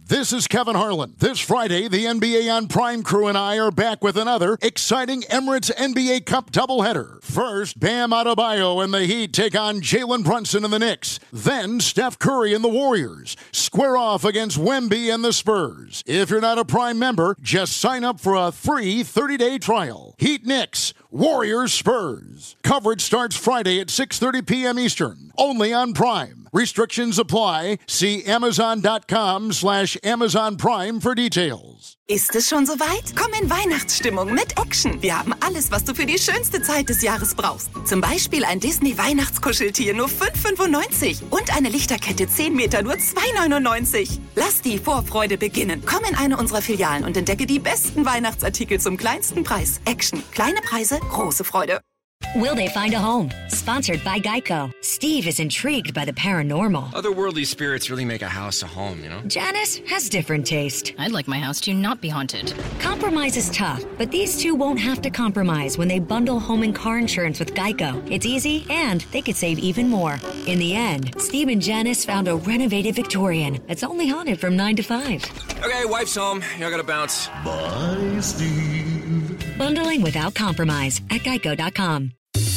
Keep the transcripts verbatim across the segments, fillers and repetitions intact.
This is Kevin Harlan. This Friday, the N B A on Prime crew and I are back with another exciting Emirates N B A Cup doubleheader. First, Bam Adebayo and the Heat take on Jalen Brunson and the Knicks. Then, Steph Curry and the Warriors square off against Wemby and the Spurs. If you're not a Prime member, just sign up for a free thirty-day trial. Heat Knicks, Warriors Spurs. Coverage starts Friday at six thirty p.m. Eastern, only on Prime. Restrictions apply. See Amazon.com slash Amazon Prime for details. Ist es schon soweit? Komm in Weihnachtsstimmung mit Action. Wir haben alles, was du für die schönste Zeit des Jahres brauchst. Zum Beispiel ein Disney-Weihnachtskuscheltier nur fünf fünfundneunzig und eine Lichterkette zehn Meter nur zwei neunundneunzig. Lass die Vorfreude beginnen. Komm in eine unserer Filialen und entdecke die besten Weihnachtsartikel zum kleinsten Preis. Action. Kleine Preise, große Freude. Will they find a home? Sponsored by Geico. Steve is intrigued by the paranormal. Otherworldly spirits really make a house a home, you know? Janice has different taste. I'd like my house to not be haunted. Compromise is tough, but these two won't have to compromise when they bundle home and car insurance with Geico. It's easy, and they could save even more. In the end, Steve and Janice found a renovated Victorian that's only haunted from nine to five. Okay, wife's home. I gotta bounce. Bye, Steve. Bundling without compromise at geico dot com.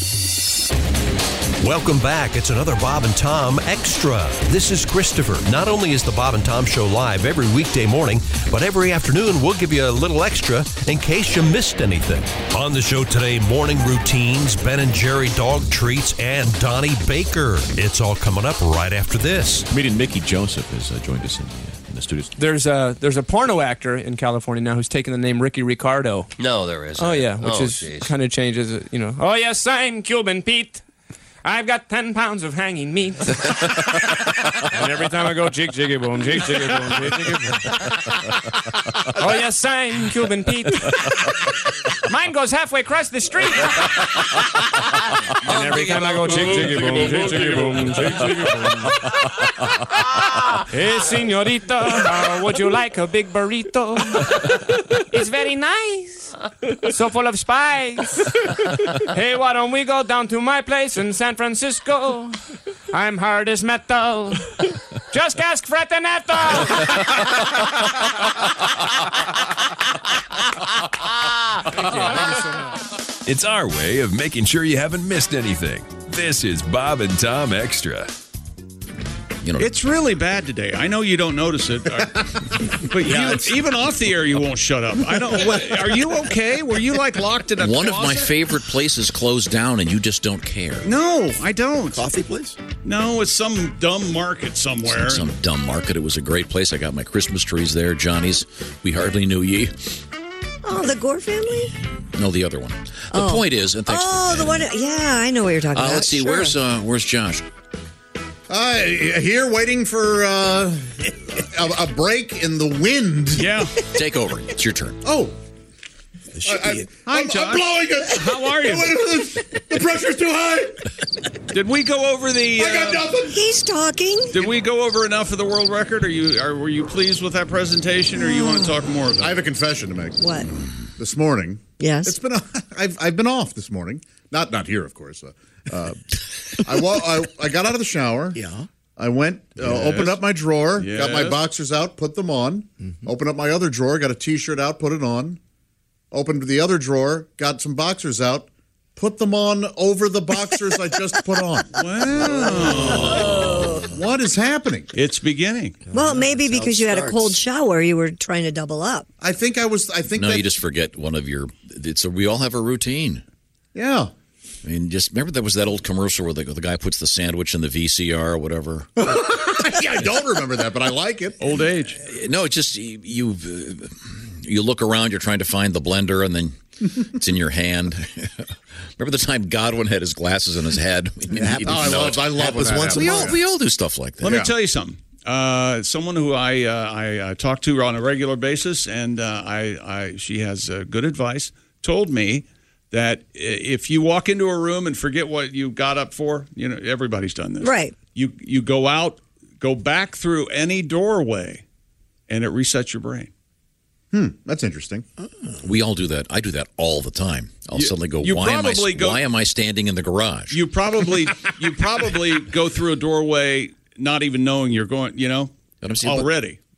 Welcome back. It's another Bob and Tom Extra. This is Christopher. Not only is the Bob and Tom Show live every weekday morning, but every afternoon we'll give you a little extra in case you missed anything. On the show today, morning routines, Ben and Jerry dog treats, and Donnie Baker. It's all coming up right after this. Comedian Mickey Joseph has uh, joined us in the, uh, in the studios. There's a there's a porno actor in California now who's taken the name Ricky Ricardo. No, there isn't. Oh yeah, which oh, is kind of changes it, you know. Oh yes, I'm Cuban Pete. I've got ten pounds of hanging meat. And every time I go, jig, jiggy, boom, jig, jiggy, boom, jig, jiggy, boom. Oh, yes, I'm Cuban Pete. Mine goes halfway across the street. And every time I go, jig, jiggy, boom, jig, jiggy, boom, jig, jiggy, boom. Hey, senorita, uh, would you like a big burrito? It's very nice. So full of spice. Hey, why don't we go down to my place in San Francisco? I'm hard as metal. Just ask Fred and Ethel. It's our way of making sure you haven't missed anything. This is Bob and Tom Extra. You know, it's really bad today. I know you don't notice it, but Yeah, you, even off the air, you won't shut up. I don't. What, are you okay? Were you like locked in a One closet? of my favorite places closed down, and you just don't care. No, I don't. Coffee place? No, it's some dumb market somewhere. Some, some dumb market. It was a great place. I got my Christmas trees there. Johnny's. We hardly knew ye. Oh, the Gore family? No, the other one. The Oh. point is, and thanks. Oh, the one. Yeah, I know what you're talking Uh, about. let's see. Sure. Where's uh, Where's Josh? Uh, here, waiting for uh, a, a break in the wind. Yeah. Take over. It's your turn. Oh. I, I, Hi, I'm, Josh. I'm blowing it. How are you? The pressure's too high. Did we go over the? I got uh, nothing. He's talking. Did we go over enough of the world record? Are you? Are, were you pleased with that presentation, or you want to talk more of it? I have a confession to make. What? This morning. Yes. It's been. A, I've I've been off this morning. Not not here, of course. Uh, uh, I, wa- I I got out of the shower. Yeah. I went, uh, Yes. opened up my drawer, Yes. got my boxers out, put them on. Mm-hmm. Opened up my other drawer, got a T-shirt out, put it on. Opened the other drawer, got some boxers out, put them on over the boxers I just put on. Wow. What is happening? It's beginning. Well, maybe because you had a starts. cold shower, you were trying to double up. I think I was. I think No, that, you just forget one of your. It's a, we all have a routine. Yeah. I mean, just remember there was that old commercial where the, the guy puts the sandwich in the V C R or whatever. Yeah, I don't remember that, but I like it. Old age. No, it's just you. You, uh, you look around, you're trying to find the blender, and then it's in your hand. Remember the time Godwin had his glasses in his head? I mean, he Oh, I didn't know love, it. I love when that we happens. all we all do stuff like that. Let Yeah. me tell you something. Uh, someone who I uh, I uh, talk to on a regular basis, and uh, I, I she has uh, good advice. Told me that if you walk into a room and forget what you got up for, you know, everybody's done this. Right. You you go out, go back through any doorway, and it resets your brain. Hmm, that's interesting. We all do that. I do that all the time. I'll You- suddenly go, you why am I? probably go- Why am I standing in the garage? You probably you probably go through a doorway not even knowing you're going. You know, But I'm saying, but- already.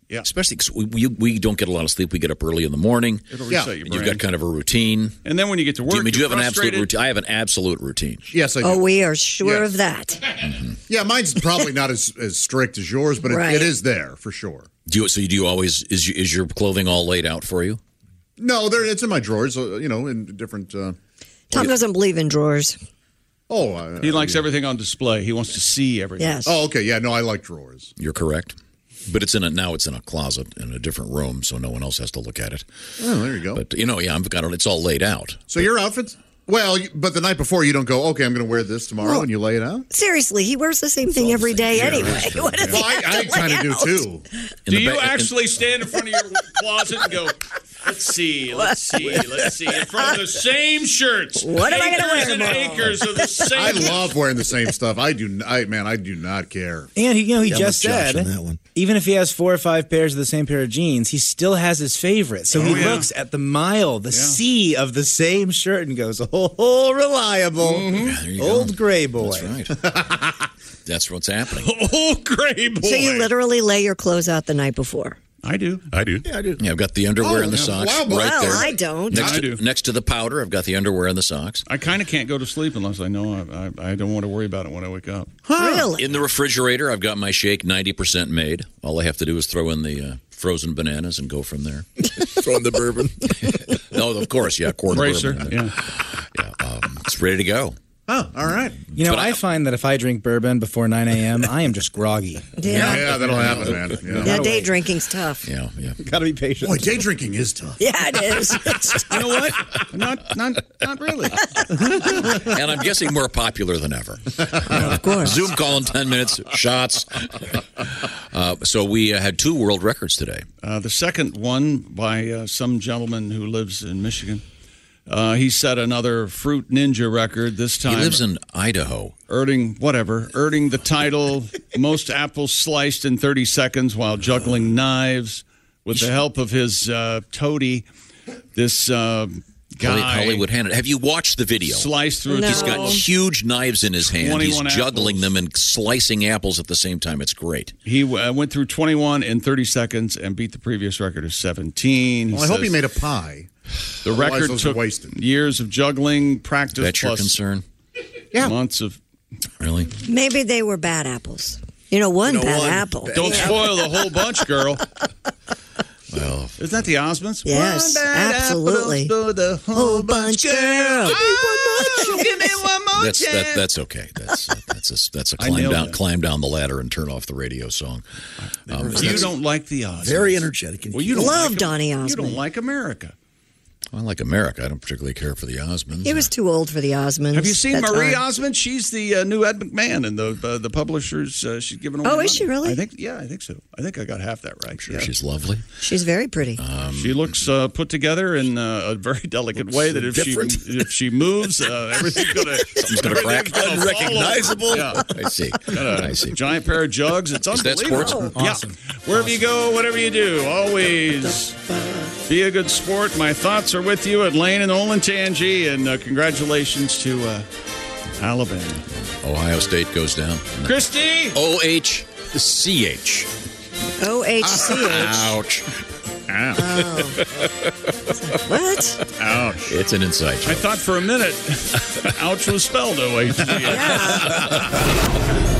Yeah. Especially because we, we, we don't get a lot of sleep. We get up early in the morning. It'll reset your And you've brain. got kind of a routine. And then when you get to work, do you, do you you're have an absolute frustrated. routine? I have an absolute routine. Yes, I do. Oh, we are sure Yes. of that. Yeah, mine's probably not as, as strict as yours, but it, Right. it is there for sure. Do you, so you do you always is you, is your clothing all laid out for you? No, there it's in my drawers. Uh, you know, in different. Uh, Tom doesn't believe in drawers. oh, uh, He likes everything on display. He wants to see everything. Yes. Oh, okay. Yeah, no, I like drawers. You're correct. But it's in a now it's in a closet in a different room, so no one else has to look at it. Oh, there you go. But you know, yeah, I've got it. It's all laid out. So your outfits? Well, you- but the night before you don't go. Okay, I'm going to wear this tomorrow, Well- and you lay it out. Seriously, he wears the same thing every day anyway. What does Well, he I, have I to kind lay of do out? too. In Do the you ba- in- actually stand in front of your closet and go, let's see, let's see, let's see, in front of the same shirts? What am I gonna Acres wear and tomorrow? acres of the same. I love wearing the same stuff. I do. n- I man, I do not care. And he, you know, he Yeah, just I'm with Josh said, on that one. even if he has four or five pairs of the same pair of jeans, he still has his favorite. So he Oh, yeah. looks at the mile, the sea of the same shirt, and goes, "Oh, oh reliable, Yeah, there you old go. gray boy." That's right. That's what's happening. Oh, gray boy. So you literally lay your clothes out the night before? I do. I do. Yeah, I do. Yeah, I've got the underwear Oh, and the yeah. socks Wow, right well, there. I don't. Next I to, do. next to the powder, I've got the underwear and the socks. I kind of can't go to sleep unless I know I, I, I don't want to worry about it when I wake up. Really? In the refrigerator, I've got my shake ninety percent made. All I have to do is throw in the uh, frozen bananas and go from there. Throw in the bourbon. No, of course, yeah, corn Bracer, bourbon. yeah. Yeah, um, it's ready to go. Oh, all right. You know, But I- I find that if I drink bourbon before nine a.m., I am just groggy. Yeah. Yeah, that'll happen, man. Yeah. Yeah, day drinking's tough. Yeah, yeah. Got to be patient. Boy, day drinking is tough. Yeah, it is. It's You know what? Not, not, not really. And I'm guessing more popular than ever. of course. Zoom call in ten minutes, shots. Uh, so we uh, had two world records today. Uh, the second one by uh, some gentleman who lives in Michigan. Uh, he set another Fruit Ninja record this time. He lives in Idaho. earning whatever, earning the title most apples sliced in thirty seconds while juggling knives with the help of his uh, toady. This uh, guy, Hollywood Handed. Have you watched the video? Sliced through. No. He's got huge knives in his hand. He's twenty-one juggling apples. them and slicing apples at the same time. It's great. He uh, went through twenty-one in thirty seconds and beat the previous record of seventeen. Well, I hope he says made a pie. the Otherwise record those are took wasted. years of juggling, practice, That's your plus concern? Yeah. months of. Really? Maybe they were bad apples. You know, one You know, bad one apple. bad- Don't spoil the whole bunch, girl. Well, Isn't that the Osmonds? Yes, One bad absolutely. apple for the whole bunch, girl. Ah, give me one more that's that, chance. that's okay. That's uh, that's a that's a I climb nailed down that. climb down the ladder and turn off the radio song. Um, You that's- don't like the Osmonds. Very energetic. And Well, you don't Love like Donny You Osmond. don't like America. I like America. I don't particularly care for the Osmonds. He was too old for the Osmonds. Have you seen That's Marie odd. Osmond? She's the uh, new Ed McMahon and the uh, the publishers. Uh, she's giving away. Oh, money. is she really? I think. Yeah, I think so. I think I got half that right. Sure, yeah. she's lovely. She's very pretty. Um, She looks uh, put together in uh, a very delicate way. That if different. she if she moves, uh, everything's gonna Something's gonna crack. everything's gonna fall Unrecognizable. over. Yeah. I see. Got a I see. giant pair of jugs. It's Is that unbelievable. sports? Yeah. Awesome. Wherever you go, whatever you do, always be a good sport. My thoughts are with you at Lane and Olentangy, and uh, congratulations to uh, Alabama. Ohio State goes down. Christy! O H C H. O H C H. Ouch. Ow. What? Ouch. It's an inside I joke. thought for a minute, ouch was spelled O H C H. Yeah.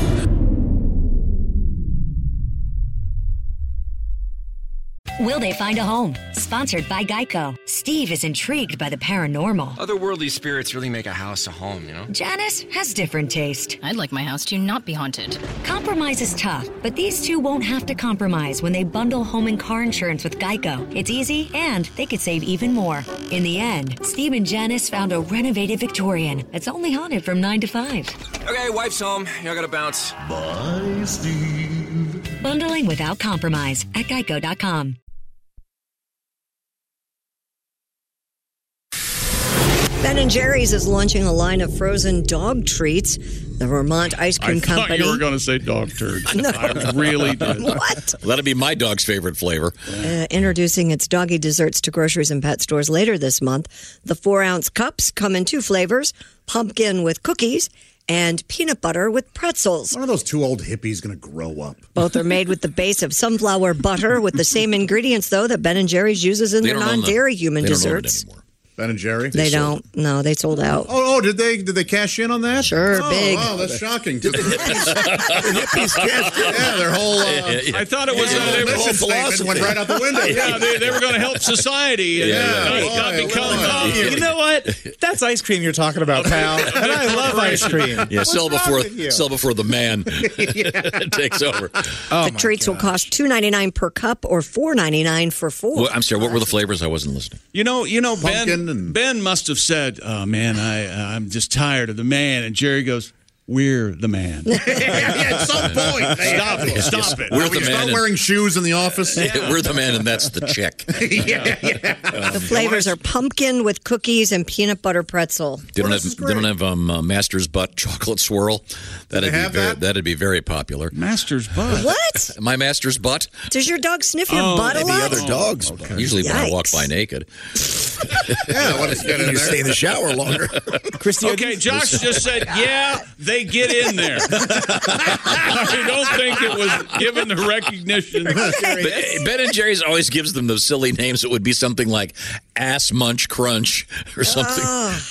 Will they find a home? Sponsored by Geico. Steve is intrigued by the paranormal. Otherworldly spirits really make a house a home, you know? Janice has different taste. I'd like my house to not be haunted. Compromise is tough, but these two won't have to compromise when they bundle home and car insurance with Geico. It's easy, and they could save even more. In the end, Steve and Janice found a renovated Victorian that's only haunted from nine to five. Okay, wife's home. I gotta bounce. Bye, Steve. Bundling without compromise at geico dot com. Ben and Jerry's is launching a line of frozen dog treats. The Vermont Ice Cream I thought Company. you were going to say dog turd. No. I really did. What? That'll be my dog's favorite flavor. Uh, introducing its doggy desserts to groceries and pet stores later this month. The four ounce cups come in two flavors: pumpkin with cookies and peanut butter with pretzels. One of those two old hippies going to grow up. Both are made with the base of sunflower butter with the same ingredients, though, that Ben and Jerry's uses in They their don't own them. non-dairy human They don't own it desserts. anymore. Ben and Jerry? They, don't. No, they sold out. Oh, oh, did they did they cash in on that? Sure, oh, big. Wow, that's shocking. Did the hippies, the hippies cashed in? Yeah, their whole. Uh, I thought it was their uh, whole their mission statement went right out the window. Yeah, they, they were going to help society and Yeah, uh, yeah. not, not Boy, become. boy. Uh, You know what? That's ice cream you're talking about, pal. And I love ice cream. Yeah, What's sell wrong before with you? sell before the man takes over. Oh, the my treats will cost two ninety-nine per cup or four ninety-nine for four. Well, I'm sorry. What were the flavors? I wasn't listening. You know, you know, Ben. Pumpkin and- Ben must have said, "Oh man, I uh, I'm just tired of the man." And Jerry goes, "We're the man." yeah, at some point. they Stop have it! to. Stop it! We're When the you man. start and- wearing shoes in the office. We're the man, and that's the check. yeah, yeah. The flavors are pumpkin with cookies and peanut butter pretzel. They don't Well, have. this is They don't great. have um, uh, Master's Butt chocolate swirl. That'd they be have very, that? that'd be very popular. Master's butt. What? My Master's Butt. Does your dog sniff your Oh, butt a Maybe lot? other dogs. Usually when I walk Yikes. by naked. Yeah, what is getting in You stay in there? the shower longer. Christy, are Okay, these- Josh just said, "Yeah, they get in there." I don't think it was given the recognition. But Ben and Jerry's always gives them those silly names. It would be something like Ass Munch Crunch or something.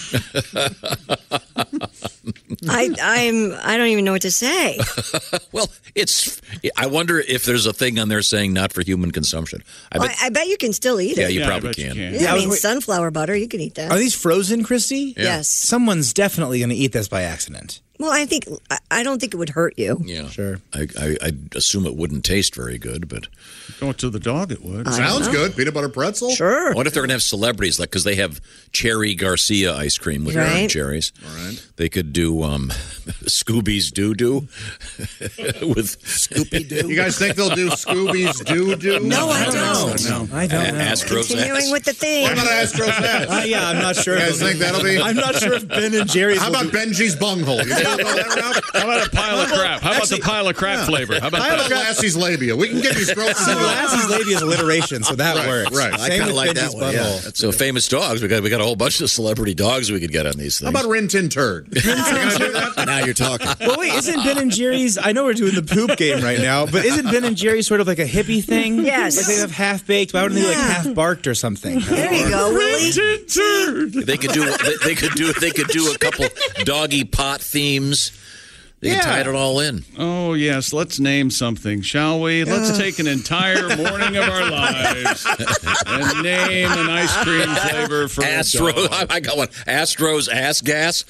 I I'm I don't even know what to say. Well, it's. I wonder if there's a thing on there saying not for human consumption. I I, bet. I bet you can still eat yeah, it. you Yeah, I probably bet you can. can. Yeah, Yeah, I I mean was- sunflower butter. You can eat that. Are these frozen, Christy? Yes. Someone's definitely going to eat this by accident. Well, I think I, I don't think it would hurt you. Yeah, Sure. I, I, I'd assume it wouldn't taste very good, but Going to the dog, it would. I don't Sounds know. good. Peanut butter pretzel. Sure. I wonder if they're going to have celebrities, like because they have Cherry Garcia ice cream with Right. their cherries. All right. They could do um, Scooby's Doo Doo with Scooby Doo. You guys think they'll do Scooby's Doo Doo? No, I don't. No, I don't know. Astro's Continuing ass. with the theme. What about Astro's ass? Uh, yeah, I'm not sure. You if guys they'll think do- that'll be? I'm not sure if Ben and Jerry's. How will about do- Benji's bunghole? You think they'll go that route? How about a pile of crap? How about Actually- the pile of crap flavor? How about How about that? Lassie's labia? We can get these gross. See, Lassie's lady is alliteration, so that Right, works. right. I Same kinda with like Benji's that one, yeah. butthole. So famous dogs. We got we got a whole bunch of celebrity dogs we could get on these How things. about Rin Tin Turd? You gonna do that? Now you're talking. Well, wait, isn't Ben and Jerry's? I know we're doing the poop game right now, but isn't Ben and Jerry's sort of like a hippie thing? Yes. Like they have half baked. Why wouldn't they like Yeah. half barked or something? There you go, Willie. They could do they, they could do they could do a couple doggy pot themes. They Yeah. could tie it all in. Oh, yes. Let's name something, shall we? Let's take an entire morning of our lives and name an ice cream flavor for Astro, a dog. I I got one. Astro's ass gas.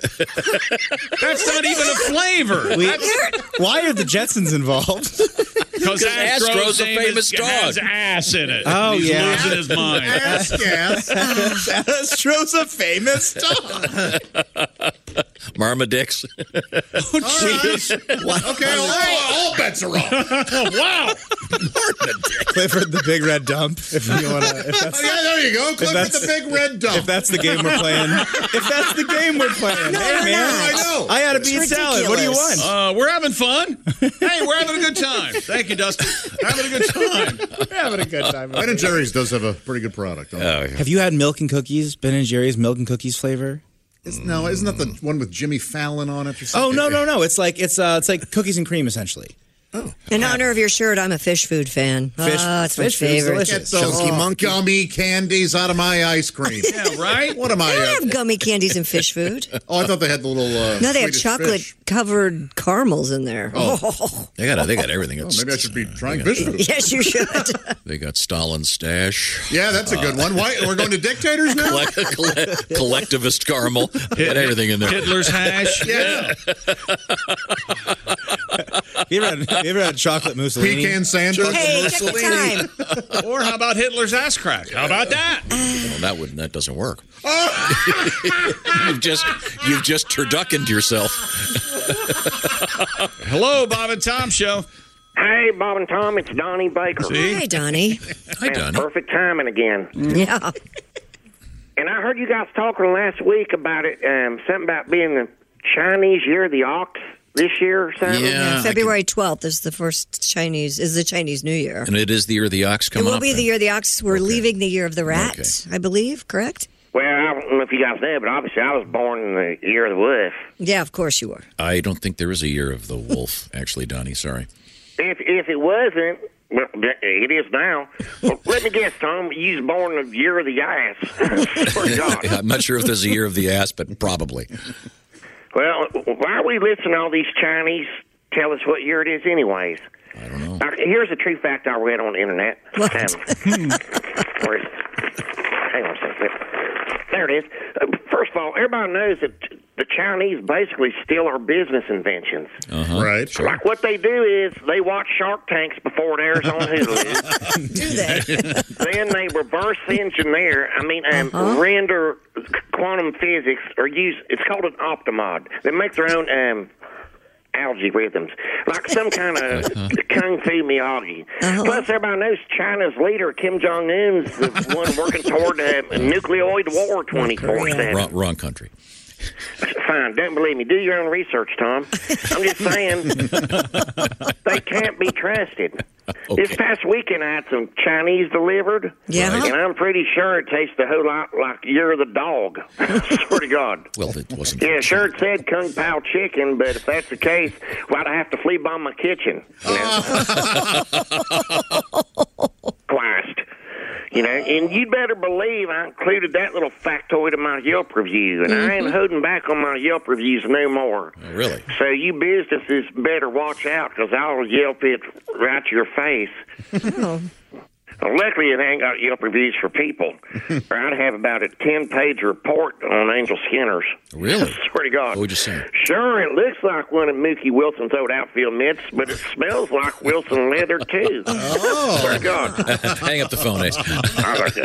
That's not even a flavor. We- why are the Jetsons involved? Because Astro's, Astro's a name famous is, dog. has ass in it. Oh, He's yeah. losing his mind. Ass gas. Astro's a famous dog. Marmadix. All right. Okay, all, all bets are off. Wow. Clifford the Big Red Dump. If you want to, if Oh, that's, yeah, there you go. Clifford that's- the Big Red Dump. if that's the game we're playing, if that's the game we're playing, No, hey we're man, not. I know. I ought to It's be in salad. What do you ridiculous. want? Uh, we're having fun. Hey, we're having a good time. Thank you, Dustin. Having a good time. We're having a good time. Ben and Jerry's does have a pretty good product. Don't Oh, it? yeah. Have you had milk and cookies? Ben and Jerry's milk and cookies flavor? Is- no, isn't that the one with Jimmy Fallon on it or Oh something? no no no! It's like it's uh it's like cookies and cream essentially. In honor of your shirt, I'm a fish food fan. Fish- Ah, it's my fish food's favorite. delicious. Get those Chunky monkey. gummy candies out of my ice cream. Yeah, right? What am I? They don't Uh, have gummy candies in fish food. oh, I thought they had the little. Uh, No, they have Swedish chocolate fish. covered caramels in there. Oh. They got they got everything. Oh, maybe I should be trying fish food. Yes, you should. They got Stalin's stash. Yeah, that's a good one. Why we're going to dictators now? Collect, collect, collectivist caramel. Got everything in there. Hitler's hash. Yeah, You ever had, you ever had chocolate Mussolini? pecan sandwich. Hey, check the time. Or how about Hitler's ass crack? How about that? Well, that would that doesn't work. you've just you've just turduckened yourself. Hello, Bob and Tom Show. Hey, Bob and Tom, it's Donnie Baker. See? Hi, Donnie. Hi, Man, Donnie. Perfect timing again. Yeah. And I heard you guys talking last week about it, um, something about being the Chinese year of the ox this year or something. Yeah, I February twelfth is the first Chinese, is the Chinese New Year. And it is the year of the ox It coming will up. be then. the year of the ox. We're leaving the year of the rat, I believe, correct? Well, I don't don't know if you guys know, but obviously I was born in the year of the wolf. Yeah, of course you were. I don't think there is a year of the wolf, actually, Donnie. Sorry. If if it wasn't, well, it is now. Well, let me guess, Tom, you was born in the year of the ass. Swear to God. I'm not sure if there's a year of the ass, but probably. Well, why are we listening to all these Chinese tell us what year it is anyways? I don't know. Uh, here's a true fact I read on the internet. Um, where's, hang on a second. There it is. Uh, first of all, everybody knows that the Chinese basically steal our business inventions. Uh-huh. Right. Sure. Like what they do is they watch Shark Tanks before it airs on Hulu. Do they? Then they reverse engineer, I mean, um, Uh-huh. render quantum physics, or use, it's called an optimod. They make their own um, algae rhythms, like some kind of kung fu Miyagi. Uh-huh. Plus, everybody knows China's leader, Kim Jong-un's the one working toward a nucleoid war twenty-four seven. Wrong, wrong country. Fine, don't believe me. Do your own research, Tom. I'm just saying they can't be trusted. Okay. This past weekend, I had some Chinese delivered. Yeah. And I'm pretty sure it tastes a whole lot like you're the dog. Swear to God. Well, it wasn't. Yeah, sure it said Kung Pao chicken, but if that's the case, why'd I have to flea bomb my kitchen? You know? Christ. You know, and you'd better believe I included that little factoid in my Yelp review, and mm-hmm. I ain't holding back on my Yelp reviews no more. Oh, really? So you businesses better watch out, because I'll Yelp it right to your face. Oh. Well, luckily, it ain't got Yelp reviews for people, or I'd have about a ten-page report on Angel Skinner's. Really? Swear to God. What would you say? Sure, it looks like one of Mookie Wilson's old outfield mitts, but it smells like Wilson leather, too. Oh. Swear to God. Hang up the phone, Ace. I like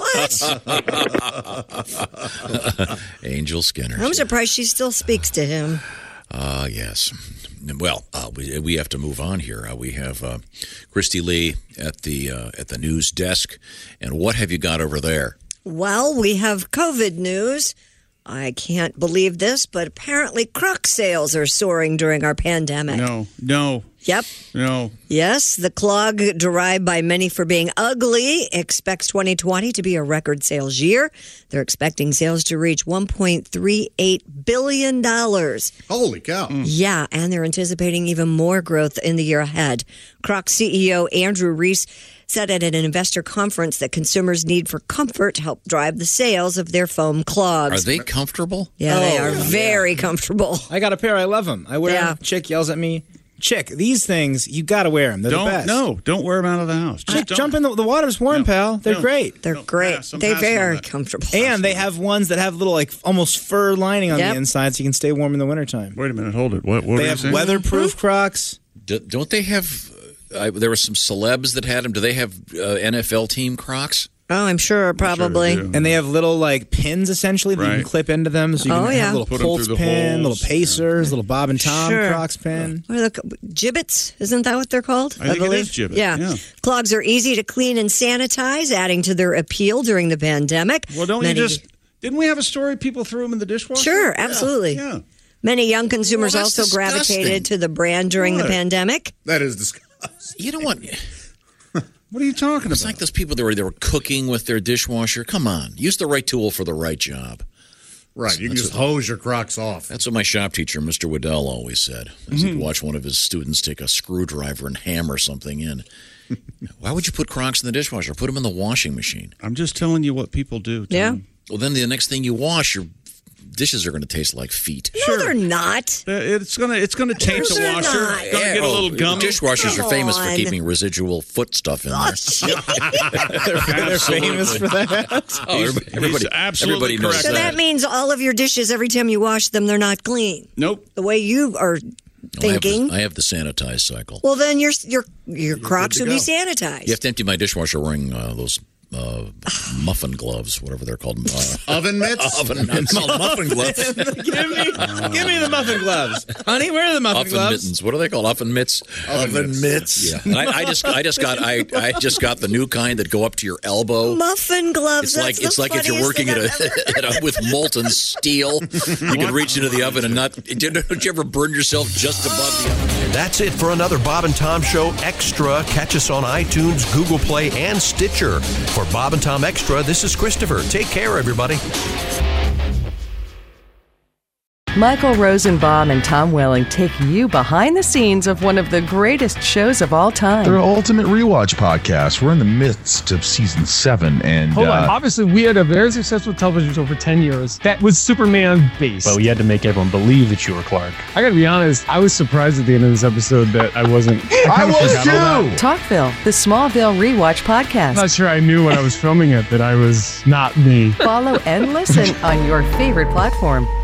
What? Angel Skinner. I'm surprised she still speaks to him. Ah, uh, yes. Well, uh, we we have to move on here. Uh, we have uh, Christy Lee at the uh, at the news desk, and what have you got over there? Well, we have COVID news. I can't believe this, but apparently Croc sales are soaring during our pandemic. No, no. Yep. No. Yes, the clog, derided by many for being ugly, expects twenty twenty to be a record sales year. They're expecting sales to reach one point three eight billion dollars. Holy cow. Mm. Yeah, and they're anticipating even more growth in the year ahead. Croc C E O Andrew Reese said at an investor conference that consumers' need for comfort help drive the sales of their foam clogs. Are they comfortable? Yeah, oh, they are yeah. very comfortable. I got a pair. I love them. I wear Yeah. them. Chick yells at me. Chick, these things, you got to wear them. They're Don't the best. no, don't wear them out of the house. Just Chick, don't. jump in the, the water's warm, No. pal. They're No. great. They're No, great. pass. I'm They're passing on very that. comfortable. And they have ones that have little, like, almost fur lining on Yep. the inside so you can stay warm in the wintertime. Wait a minute, hold it. What? what They are you have saying? weatherproof Crocs. D- don't they have? Uh, there were some celebs that had them. Do they have uh, N F L team Crocs? Oh, I'm sure, probably. Sure do. And they have little, like, pins, essentially, that you Right. can clip into them. So you Oh, can yeah. have little Put 'em Colts through the pin, holes. little Pacers, little Bob and Tom Sure. Crocs pin. What are the gibbets? Isn't that what they're called? I think it believe. is gibbet, Yeah. yeah. Clogs are easy to clean and sanitize, adding to their appeal during the pandemic. Well, don't Many- you just? Didn't we have a story? People threw them in the dishwasher. Sure, absolutely. Yeah. Many young consumers Well, that's also disgusting. gravitated to the brand during the What? pandemic. That is disgusting. You know what? What are you talking It's about? like those people that were they were cooking with their dishwasher. Come on, use the right tool for the right job. Right. You can That's just what- hose your Crocs off. That's what my shop teacher, Mister Waddell, always said. As Mm-hmm. He'd watch one of his students take a screwdriver and hammer something in. Why would you put Crocs in the dishwasher? Put them in the washing machine. I'm just telling you what people do. Tom. Yeah. Well, then the next thing you wash, your dishes are going to taste like feet. No, they're not. Uh, It's gonna it's gonna taint the they're washer. not. It's gonna get a oh, little gummy. Dishwashers Come are famous for on. keeping residual foot stuff in there. They're famous for that. Oh, He's- everybody, he's absolutely everybody knows correct. So that. that means all of your dishes, every time you wash them, they're not clean. Nope. The way you are No, I have the- thinking. I have the sanitize cycle. Well, then your your your Crocs to would be go. sanitized. You have to empty my dishwasher wearing uh, those uh, muffin gloves, whatever they're called. Uh, Oven mitts? oven mitts. muffin gloves. give me, give me the muffin gloves, honey. Where are the muffin Oven gloves? mittens. What are they called? Oven mitts. Oven mitts. Yeah. And I, I just, I just got, I, I just got the new kind that go up to your elbow. Muffin gloves. It's that's like the it's like if you're funniest working thing at I've a, ever- at a with molten steel, you can reach into the oven and not. Don't you ever burn yourself just above the oven? That's it for another Bob and Tom Show Extra. Catch us on iTunes, Google Play, and Stitcher. For Bob and Tom Extra, this is Christopher. Take care, everybody. Michael Rosenbaum and Tom Welling take you behind the scenes of one of the greatest shows of all time. They're Ultimate Rewatch Podcast. We're in the midst of season seven, and Hold uh, on. Obviously, we had a very successful television show for ten years that was Superman based. But we had to make everyone believe that you were Clark. I gotta be honest, I was surprised at the end of this episode that I wasn't. I, I was too! Talkville, the Smallville Rewatch Podcast. I'm not sure I knew when I was filming it that I was not me. Follow and listen on your favorite platform.